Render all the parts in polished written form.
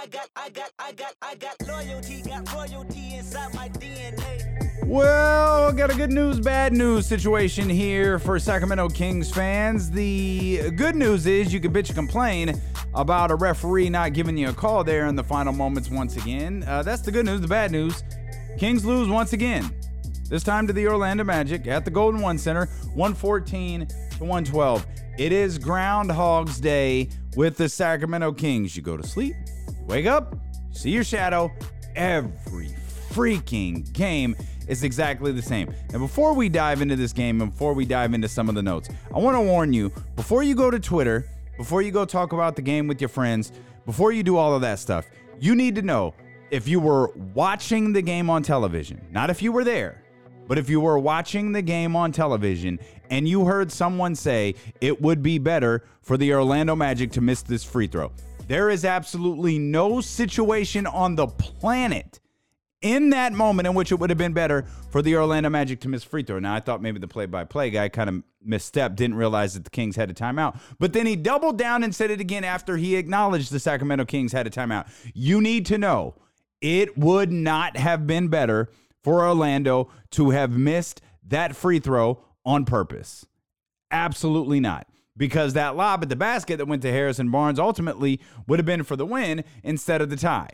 got loyalty, got royalty inside my DNA. Well, got a good news, bad news situation here for Sacramento Kings fans. The good news is you can bitch and complain about a referee not giving you a call there in the final moments once again. That's the good news. The bad news, Kings lose once again. This time to the Orlando Magic at the Golden One Center, 114-112. It is Groundhog's Day with the Sacramento Kings. You go to sleep, you wake up, you see your shadow. Every freaking game is exactly the same. And before we dive into this game and before we dive into some of the notes, I want to warn you, before you go to Twitter, before you go talk about the game with your friends, before you do all of that stuff, you need to know if you were watching the game on television, not if you were there, but if you were watching the game on television and you heard someone say it would be better for the Orlando Magic to miss this free throw, there is absolutely no situation on the planet in that moment in which it would have been better for the Orlando Magic to miss free throw. Now, I thought maybe the play-by-play guy kind of misstepped, didn't realize that the Kings had a timeout. But then he doubled down and said it again after he acknowledged the Sacramento Kings had a timeout. You need to know it would not have been better for Orlando to have missed that free throw on purpose. Absolutely not. Because that lob at the basket that went to Harrison Barnes ultimately would have been for the win instead of the tie.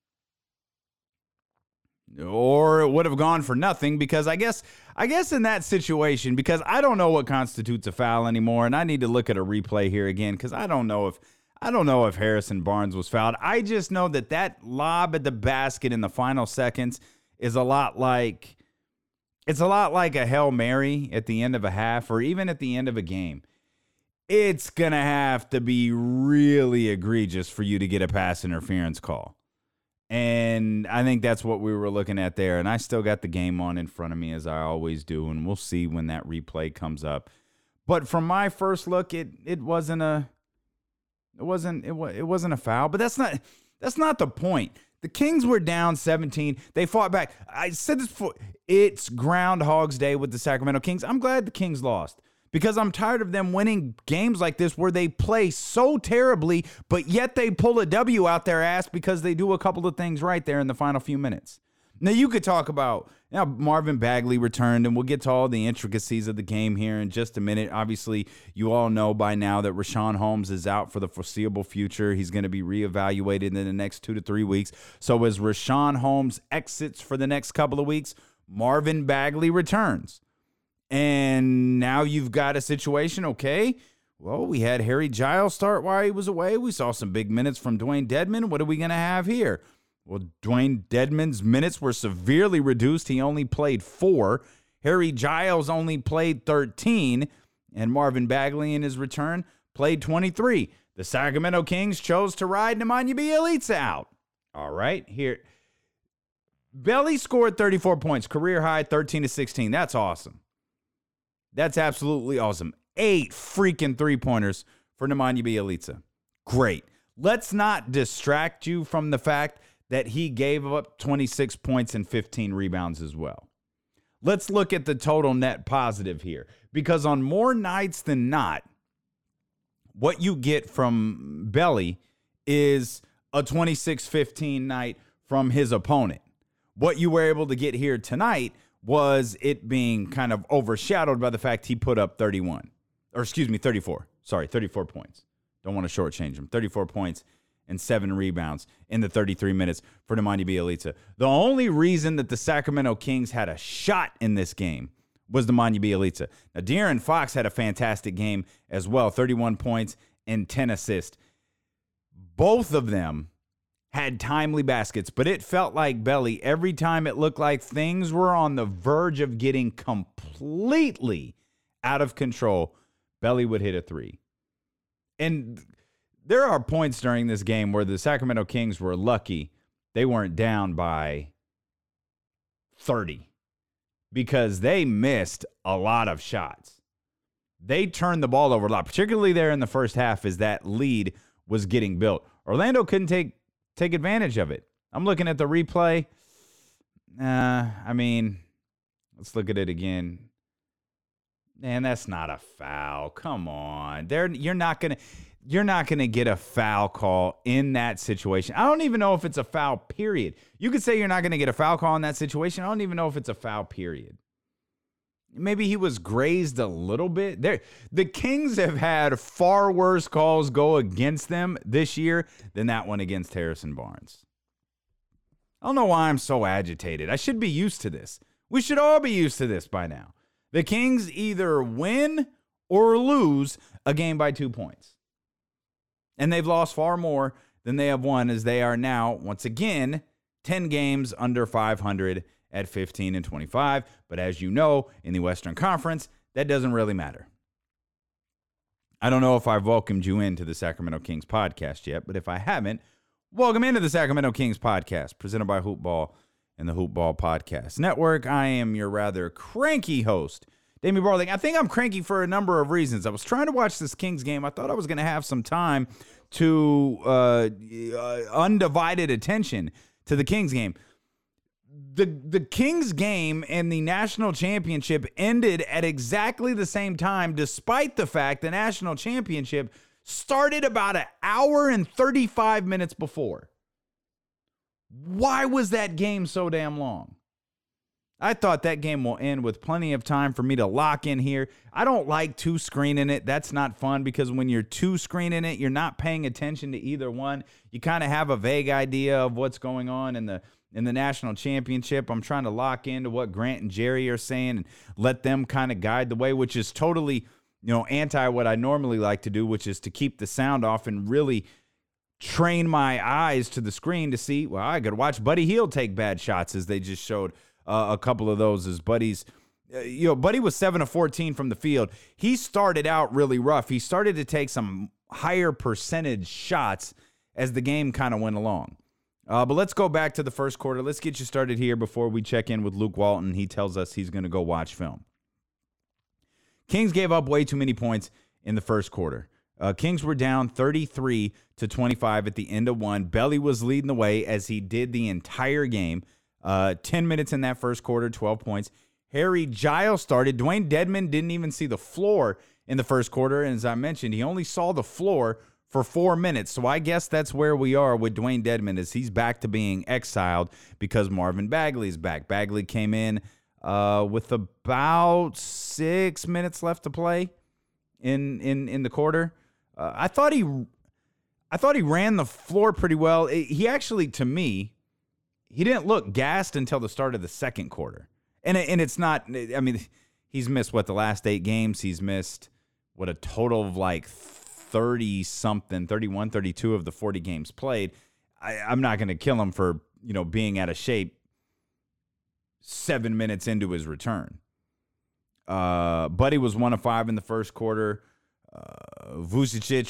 Or it would have gone for nothing because I guess in that situation, because I don't know what constitutes a foul anymore, and I need to look at a replay here again because I don't know if Harrison Barnes was fouled. I just know that lob at the basket in the final seconds is a lot like a Hail Mary at the end of a half or even at the end of a game. It's going to have to be really egregious for you to get a pass interference call. And I think that's what we were looking at there. And I still got the game on in front of me as I always do. And we'll see when that replay comes up. But from my first look, it wasn't a foul. But that's not the point. The Kings were down 17. They fought back. I said this before. It's Groundhog's Day with the Sacramento Kings. I'm glad the Kings lost because I'm tired of them winning games like this where they play so terribly, but yet they pull a W out their ass because they do a couple of things right there in the final few minutes. Now, you could talk about Marvin Bagley returned, and we'll get to all the intricacies of the game here in just a minute. Obviously, you all know by now that Richaun Holmes is out for the foreseeable future. He's going to be reevaluated in the next 2 to 3 weeks. So as Richaun Holmes exits for the next couple of weeks, Marvin Bagley returns. And now you've got a situation, okay, well, we had Harry Giles start while he was away. We saw some big minutes from Dwayne Dedmon. What are we going to have here? Well, Dwayne Dedmon's minutes were severely reduced. He only played 4. Harry Giles only played 13. And Marvin Bagley in his return played 23. The Sacramento Kings chose to ride Nemanja Bjelica out. All right, here. Belly scored 34 points, career high, 13-16. That's awesome. That's absolutely awesome. 8 freaking three-pointers for Nemanja Bjelica. Great. Let's not distract you from the fact that he gave up 26 points and 15 rebounds as well. Let's look at the total net positive here, because on more nights than not, what you get from Belly is a 26-15 night from his opponent. What you were able to get here tonight was it being kind of overshadowed by the fact he put up 34. Sorry, 34 points. Don't want to shortchange him. 34 points and 7 rebounds in the 33 minutes for Nemanja Bjelica. The only reason that the Sacramento Kings had a shot in this game was Nemanja Bjelica. Now, De'Aaron Fox had a fantastic game as well, 31 points and 10 assists. Both of them had timely baskets, but it felt like Belly, every time it looked like things were on the verge of getting completely out of control, Belly would hit a 3. And there are points during this game where the Sacramento Kings were lucky they weren't down by 30 because they missed a lot of shots. They turned the ball over a lot, particularly there in the first half as that lead was getting built. Orlando couldn't take advantage of it. I'm looking at the replay. Let's look at it again. Man, that's not a foul. Come on. You're not going to. you're not going to get a foul call in that situation. I don't even know if it's a foul, period. You could say you're not going to get a foul call in that situation. I don't even know if it's a foul, period. Maybe he was grazed a little bit. The Kings have had far worse calls go against them this year than that one against Harrison Barnes. I don't know why I'm so agitated. I should be used to this. We should all be used to this by now. The Kings either win or lose a game by 2 points. And they've lost far more than they have won, as they are now, once again, 10 games under 500 at 15-25. But as you know, in the Western Conference, that doesn't really matter. I don't know if I've welcomed you into the Sacramento Kings podcast yet, but if I haven't, welcome into the Sacramento Kings podcast, presented by Hoop Ball and the Hoop Ball Podcast Network. I am your rather cranky host, Damien Barling. I think I'm cranky for a number of reasons. I was trying to watch this Kings game. I thought I was going to have some time to undivided attention to the Kings game. The Kings game and the national championship ended at exactly the same time, despite the fact the national championship started about an hour and 35 minutes before. Why was that game so damn long? I thought that game will end with plenty of time for me to lock in here. I don't like two screening it. That's not fun, because when you're two screening it, you're not paying attention to either one. You kind of have a vague idea of what's going on in the national championship. I'm trying to lock into what Grant and Jerry are saying and let them kind of guide the way, which is totally, anti what I normally like to do, which is to keep the sound off and really train my eyes to the screen to see, well, I could watch Buddy Hield take bad shots, as they just showed a couple of those as Buddy's. Buddy was 7 of 14 from the field. He started out really rough. He started to take some higher percentage shots as the game kind of went along. But let's go back to the first quarter. Let's get you started here before we check in with Luke Walton. He tells us he's going to go watch film. Kings gave up way too many points in the first quarter. Kings were down 33-25 at the end of one. Belly was leading the way, as he did the entire game. 10 minutes in that first quarter, 12 points. Harry Giles started. Dwayne Dedmon didn't even see the floor in the first quarter. And as I mentioned, he only saw the floor for 4 minutes. So I guess that's where we are with Dwayne Dedmon, as he's back to being exiled because Marvin Bagley's back. Bagley came in with about 6 minutes left to play in the quarter. I thought he ran the floor pretty well. He actually, to me, he didn't look gassed until the start of the second quarter. And it's not, I mean, he's missed, the last 8 games? He's missed, a total of like 30-something, 31, 32 of the 40 games played. I'm not going to kill him for, being out of shape 7 minutes into his return. Buddy was 1 of 5 in the first quarter. Vucevic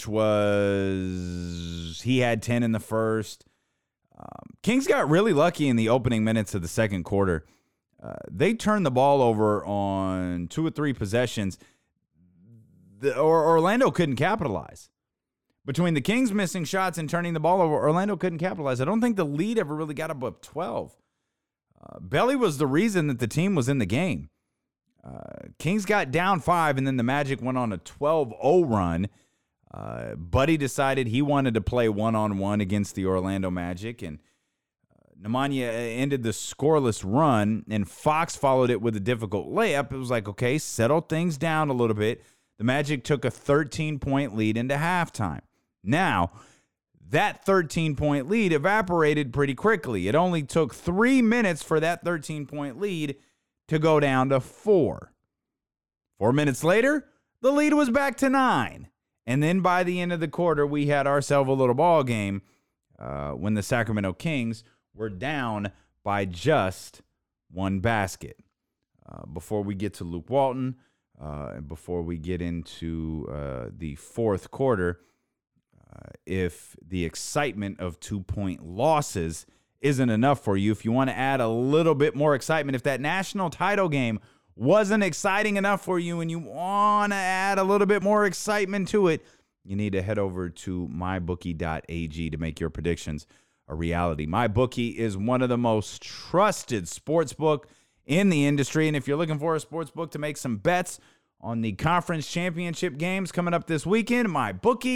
he had 10 in the first. Kings got really lucky in the opening minutes of the second quarter. They turned the ball over on 2 or 3 possessions. Orlando couldn't capitalize. Between the Kings missing shots and turning the ball over, Orlando couldn't capitalize. I don't think the lead ever really got above 12. Belly was the reason that the team was in the game. Kings got down 5, and then the Magic went on a 12-0 run. Buddy decided he wanted to play one-on-one against the Orlando Magic, and Nemanja ended the scoreless run, and Fox followed it with a difficult layup. It was like, okay, settle things down a little bit. The Magic took a 13-point lead into halftime. Now, that 13-point lead evaporated pretty quickly. It only took 3 minutes for that 13-point lead to go down to 4. 4 minutes later, the lead was back to 9. And then by the end of the quarter, we had ourselves a little ball game when the Sacramento Kings were down by just 1 basket. Before we get to Luke Walton, and before we get into the fourth quarter, if the excitement of 2-point losses isn't enough for you, if you want to add a little bit more excitement, if that national title game wasn't exciting enough for you and you want to add a little bit more excitement to it, you need to head over to mybookie.ag to make your predictions a reality. MyBookie is one of the most trusted sportsbook in the industry, and if you're looking for a sportsbook to make some bets on the conference championship games coming up this weekend, MyBookie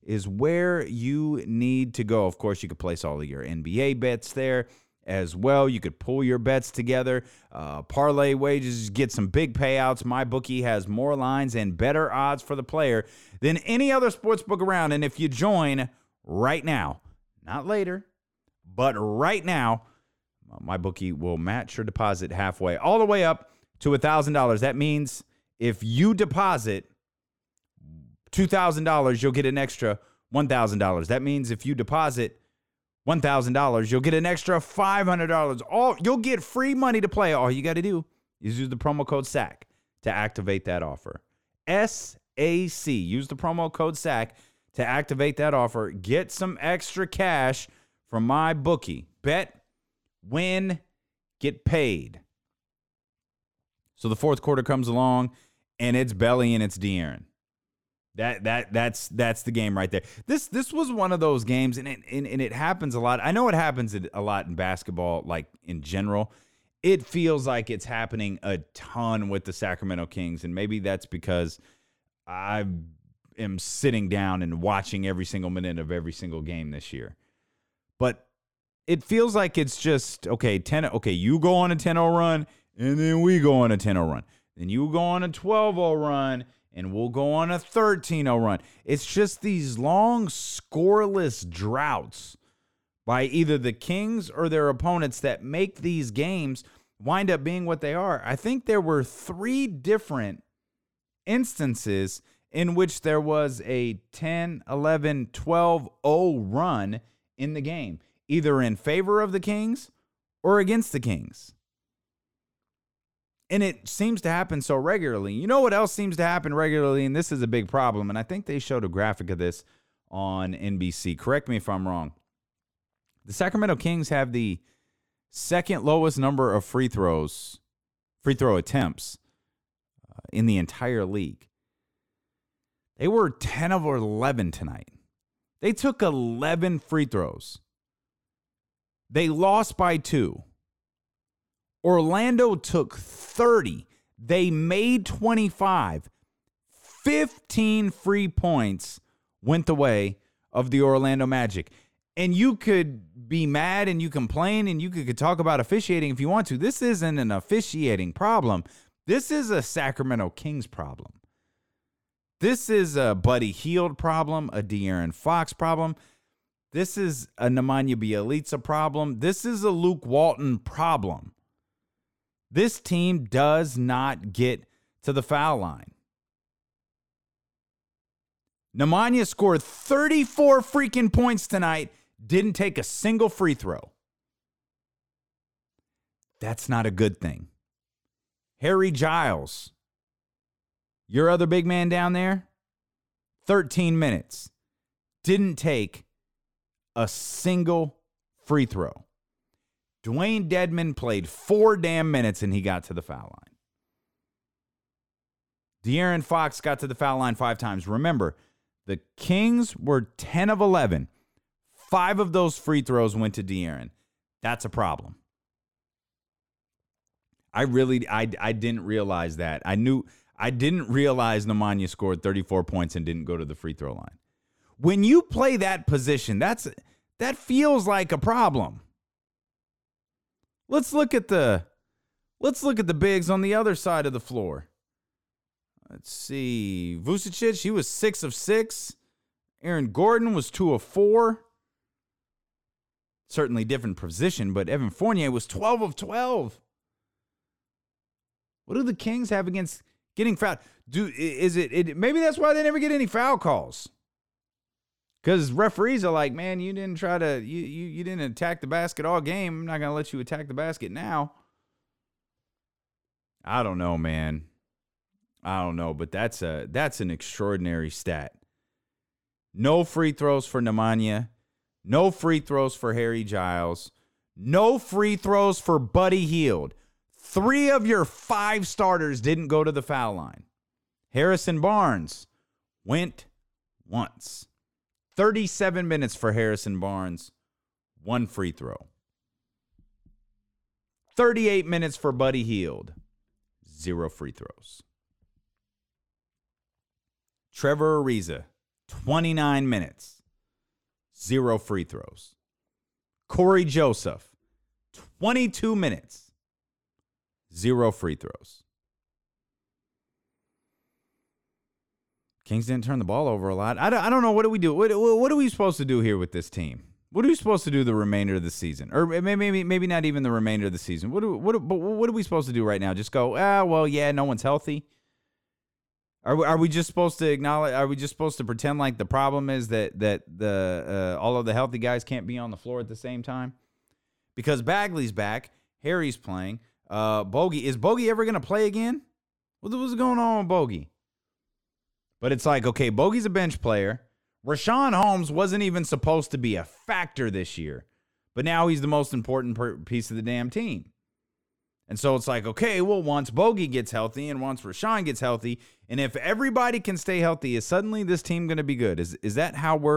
is where you need to go. Of course, you could place all of your NBA bets there as well. You could pull your bets together, parlay wages, get some big payouts. MyBookie has more lines and better odds for the player than any other sportsbook around. And if you join right now, not later, but right now, MyBookie will match your deposit halfway, all the way up to $1,000. That means if you deposit $2,000, you'll get an extra $1,000. That means if you deposit $1,000, you'll get an extra $500. You'll get free money to play. All you got to do is use the promo code SAC to activate that offer. SAC. Use the promo code SAC to activate that offer. Get some extra cash from MyBookie. Bet, win, get paid. So the fourth quarter comes along, and it's Belly and it's De'Aaron. That's the game right there. This was one of those games, and it happens a lot. I know it happens a lot in basketball, like in general. It feels like it's happening a ton with the Sacramento Kings, and maybe that's because I am sitting down and watching every single minute of every single game this year. But it feels like it's just, okay, you go on a 10-0 run, and then we go on a 10-0 run. Then you go on a 12-0 run, and we'll go on a 13-0 run. It's just these long, scoreless droughts by either the Kings or their opponents that make these games wind up being what they are. I think there were 3 different instances in which there was a 10, 11, 12-0 run in the game, either in favor of the Kings or against the Kings. And it seems to happen so regularly. You know what else seems to happen regularly? And this is a big problem. And I think they showed a graphic of this on NBC. Correct me if I'm wrong. The Sacramento Kings have the second lowest number of free throw attempts in the entire league. They were 10 of 11 tonight. They took 11 free throws. They lost by 2. Orlando took 30. They made 25. 15 free points went the way of the Orlando Magic. And you could be mad and you complain and you could talk about officiating if you want to. This isn't an officiating problem. This is a Sacramento Kings problem. This is a Buddy Hield problem, a De'Aaron Fox problem. This is a Nemanja Bjelica problem. This is a Luke Walton problem. This team does not get to the foul line. Nemanja scored 34 freaking points tonight, didn't take a single free throw. That's not a good thing. Harry Giles, your other big man down there, 13 minutes, didn't take a single free throw. Dwayne Dedmon played 4 damn minutes and he got to the foul line. De'Aaron Fox got to the foul line 5 times. Remember, the Kings were 10 of 11. 5 of those free throws went to De'Aaron. That's a problem. I didn't realize that. I didn't realize Nemanja scored 34 points and didn't go to the free throw line. When you play that position, that feels like a problem. Let's look at the bigs on the other side of the floor. Let's see. Vucevic, he was 6 of 6. Aaron Gordon was 2 of 4. Certainly different position, but Evan Fournier was 12 of 12. What do the Kings have against getting fouled? Maybe that's why they never get any foul calls. Because referees are like, man, you didn't you didn't attack the basket all game. I'm not going to let you attack the basket now. I don't know, man. I don't know, but that's an extraordinary stat. No free throws for Nemanja. No free throws for Harry Giles. No free throws for Buddy Hield. 3 of your 5 starters didn't go to the foul line. Harrison Barnes went once. 37 minutes for Harrison Barnes, 1 free throw. 38 minutes for Buddy Hield, 0 free throws. Trevor Ariza, 29 minutes, 0 free throws. Corey Joseph, 22 minutes, 0 free throws. Kings didn't turn the ball over a lot. I don't know. What do we do? What are we supposed to do here with this team? What are we supposed to do the remainder of the season? Or maybe not even the remainder of the season. What are we supposed to do right now? Just go, well, yeah, no one's healthy. Are we just supposed to acknowledge? Are we just supposed to pretend like the problem is that the all of the healthy guys can't be on the floor at the same time? Because Bagley's back, Harry's playing. Bogey, is Bogey ever going to play again? What's going on with Bogey? But it's like, okay, Bogey's a bench player. Richaun Holmes wasn't even supposed to be a factor this year, but now he's the most important piece of the damn team. And so it's like, okay, well, once Bogey gets healthy and once Richaun gets healthy, and if everybody can stay healthy, is suddenly this team going to be good? Is that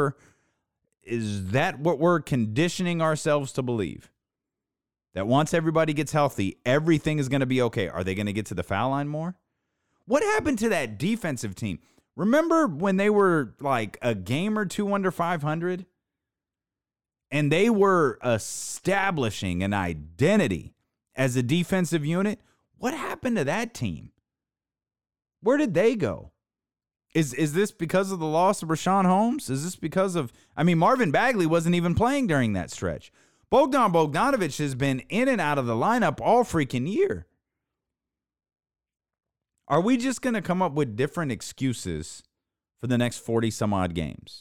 what we're conditioning ourselves to believe? That once everybody gets healthy, everything is going to be okay. Are they going to get to the foul line more? What happened to that defensive team? Remember when they were like a game or two under 500? And they were establishing an identity as a defensive unit? What happened to that team? Where did they go? Is this because of the loss of Richaun Holmes? Is this because of... Marvin Bagley wasn't even playing during that stretch. Bogdan Bogdanović has been in and out of the lineup all freaking year. Are we just going to come up with different excuses for the next 40-some-odd games?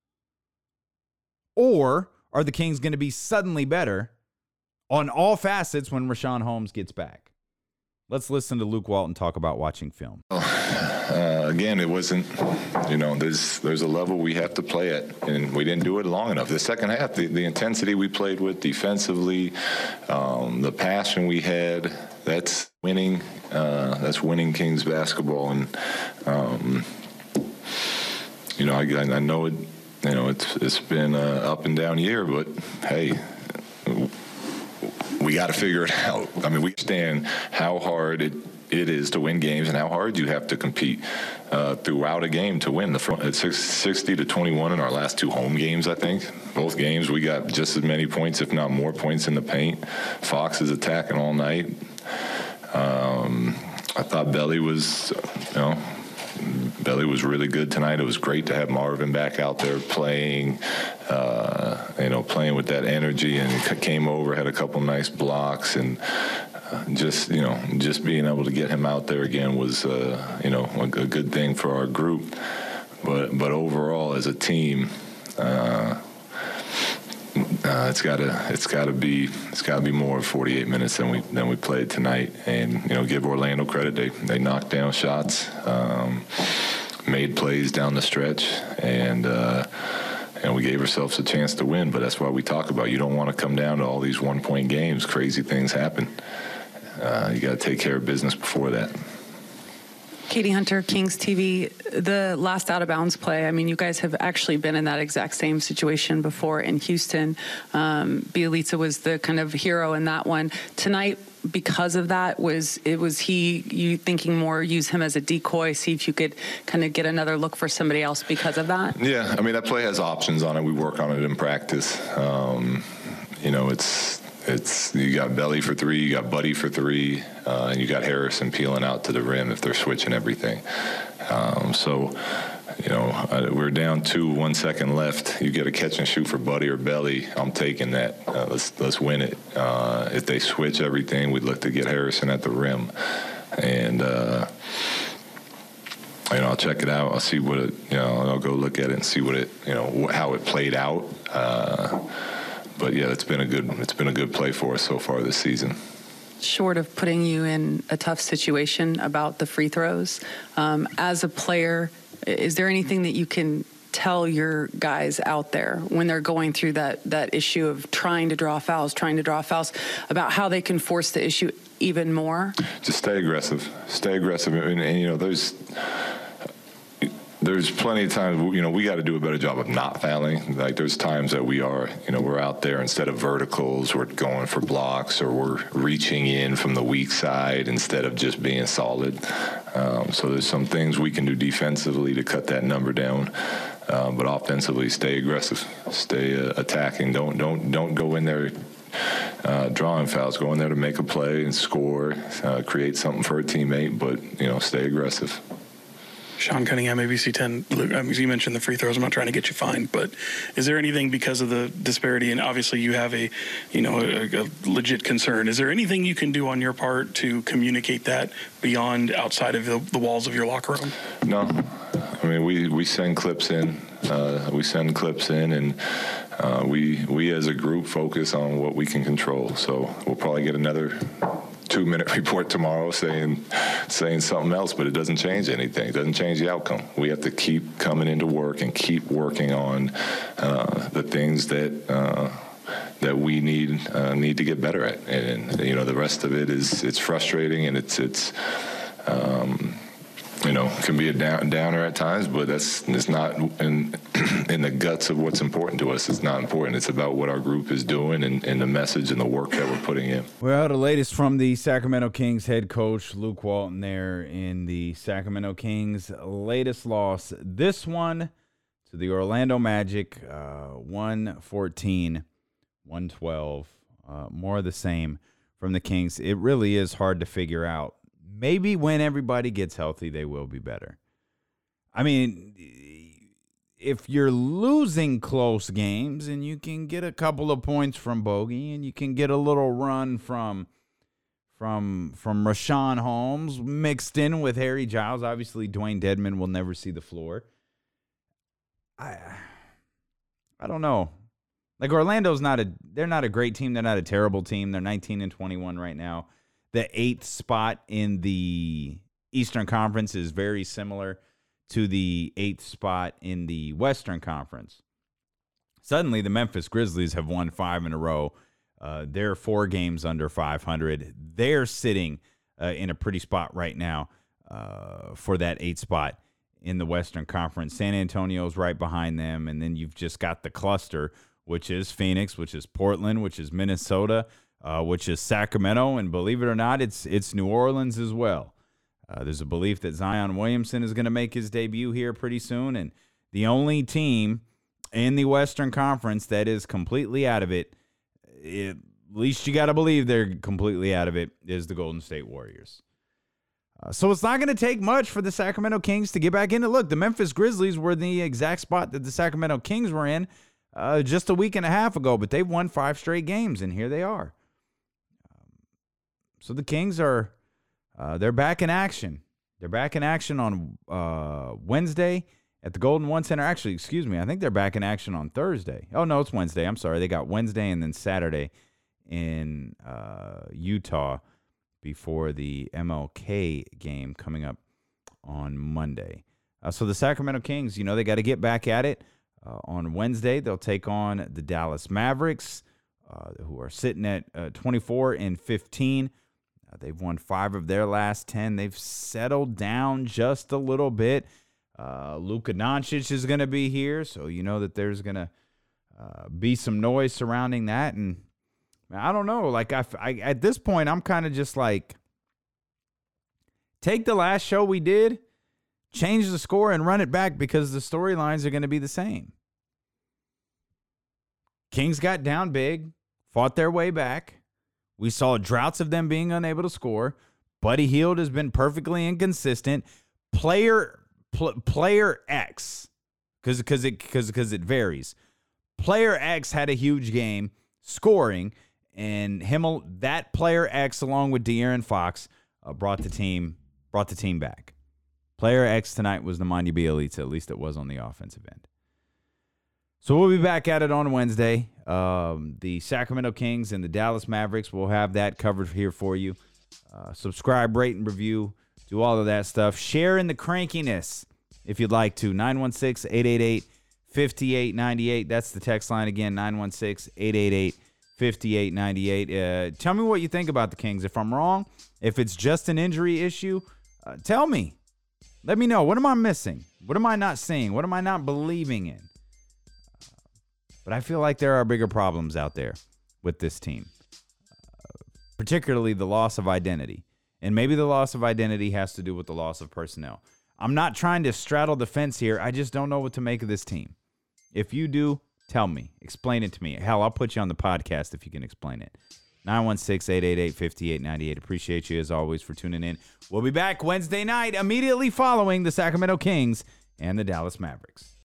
Or are the Kings going to be suddenly better on all facets when Richaun Holmes gets back? Let's listen to Luke Walton talk about watching film. Again, it wasn't, there's a level we have to play at, and we didn't do it long enough. The second half, the intensity we played with defensively, the passion we had, that's winning. That's winning Kings basketball, and I know it. It's been an up and down year, but hey, we got to figure it out. We understand how hard it is to win games and how hard you have to compete throughout a game to win. It's 60-21 in our last 2 home games, I think. Both games we got just as many points, if not more points in the paint. Fox is attacking all night. I thought Belly was really good tonight. It was great to have Marvin back out there playing, playing with that energy, and he came over, had a couple nice blocks, and just being able to get him out there again was, a good thing for our group. But overall, as a team, it's got to be more of 48 minutes than we played tonight, and give Orlando credit. They knocked down shots, made plays down the stretch, and we gave ourselves a chance to win. But that's why we talk about, you don't want to come down to all these 1-point games. Crazy things happen. You got to take care of business before that. Katie Hunter, Kings TV, the last out-of-bounds play, you guys have actually been in that exact same situation before in Houston. Bjelica was the kind of hero in that one. Tonight, because of that, was you thinking more use him as a decoy, see if you could kind of get another look for somebody else because of that? Yeah, that play has options on it. We work on it in practice. It's you got Belly for 3, you got Buddy for 3, and you got Harrison peeling out to the rim if they're switching everything. We're down 2, 1 second left. You get a catch and shoot for Buddy or Belly, I'm taking that. Let's win it. If they switch everything, we'd look to get Harrison at the rim, and I'll check it out. I'll see what it. I'll go look at it and see what it. How it played out. But yeah, it's been a good play for us so far this season. Short of putting you in a tough situation about the free throws, as a player, is there anything that you can tell your guys out there when they're going through that issue of trying to draw fouls, about how they can force the issue even more? Just stay aggressive, and there's plenty of times, we got to do a better job of not fouling. Like, there's times that we're out there, instead of verticals, we're going for blocks, or we're reaching in from the weak side instead of just being solid. So there's some things we can do defensively to cut that number down. but offensively, stay aggressive, stay attacking. Don't go in there drawing fouls. Go in there to make a play and score, create something for a teammate, but stay aggressive. Sean Cunningham, ABC 10. Luke, you mentioned the free throws. I'm not trying to get you fined, but is there anything because of the disparity? And obviously, you have a legit concern. Is there anything you can do on your part to communicate that beyond outside of the walls of your locker room? No, I mean we send clips in. And we as a group focus on what we can control. So we'll probably get another 2-minute report tomorrow saying something else, but it doesn't change anything. It doesn't change the outcome. We have to keep coming into work and keep working on the things that we need to get better at. And the rest of it it's frustrating, and it's can be a downer at times, but it's not in the guts of what's important to us. It's not important. It's about what our group is doing and the message and the work that we're putting in. Well, the latest from the Sacramento Kings head coach, Luke Walton, there in the Sacramento Kings' latest loss. This one to the Orlando Magic, 114-112. More of the same from the Kings. It really is hard to figure out. Maybe when everybody gets healthy, they will be better. I mean, if you're losing close games and you can get a couple of points from Bogey and you can get a little run from Rashawn Holmes mixed in with Harry Giles, obviously Dwayne Dedmon will never see the floor. I don't know. Like Orlando's they're not a great team. They're not a terrible team. They're 19-21 right now. The 8th spot in the Eastern Conference is very similar to the 8th spot in the Western Conference. Suddenly, the Memphis Grizzlies have won 5 in a row. They're 4 games under 500. They're sitting in a pretty spot right now for that 8th spot in the Western Conference. San Antonio's right behind them, and then you've just got the cluster, which is Phoenix, which is Portland, which is Minnesota, which is Sacramento, and believe it or not, it's New Orleans as well. There's a belief that Zion Williamson is going to make his debut here pretty soon, and the only team in the Western Conference that is completely out of it, at least you got to believe they're completely out of it, is the Golden State Warriors. So it's not going to take much for the Sacramento Kings to get back in it. Look, the Memphis Grizzlies were in the exact spot that the Sacramento Kings were in just a week and a half ago, but they've won 5 straight games, and here they are. So the Kings are they're back in action. They're back in action on Wednesday at the Golden One Center. Actually, excuse me, I think they're back in action on Thursday. Oh, no, it's Wednesday. I'm sorry. They got Wednesday and then Saturday in Utah before the MLK game coming up on Monday. So the Sacramento Kings, they got to get back at it. On Wednesday, they'll take on the Dallas Mavericks, who are sitting at 24-15. They've won 5 of their last 10. They've settled down just a little bit. Luka Doncic is going to be here, so you know that there's going to be some noise surrounding that. And I don't know. Like I at this point, I'm kind of just like, take the last show we did, change the score, and run it back because the storylines are going to be the same. Kings got down big, fought their way back. We saw droughts of them being unable to score. Buddy Hield has been perfectly inconsistent. Player X, because it varies. Player X had a huge game scoring, and that Player X along with De'Aaron Fox brought the team back. Player X tonight was Nemanja Bjelica, at least it was on the offensive end. So we'll be back at it on Wednesday. The Sacramento Kings and the Dallas Mavericks, we'll have that covered here for you. Subscribe, rate, and review. Do all of that stuff. Share in the crankiness if you'd like to. 916-888-5898. That's the text line again, 916-888-5898. Tell me what you think about the Kings. If I'm wrong, if it's just an injury issue, tell me. Let me know. What am I missing? What am I not seeing? What am I not believing in? But I feel like there are bigger problems out there with this team, particularly the loss of identity. And maybe the loss of identity has to do with the loss of personnel. I'm not trying to straddle the fence here. I just don't know what to make of this team. If you do, tell me. Explain it to me. Hell, I'll put you on the podcast if you can explain it. 916-888-5898. Appreciate you, as always, for tuning in. We'll be back Wednesday night, immediately following the Sacramento Kings and the Dallas Mavericks.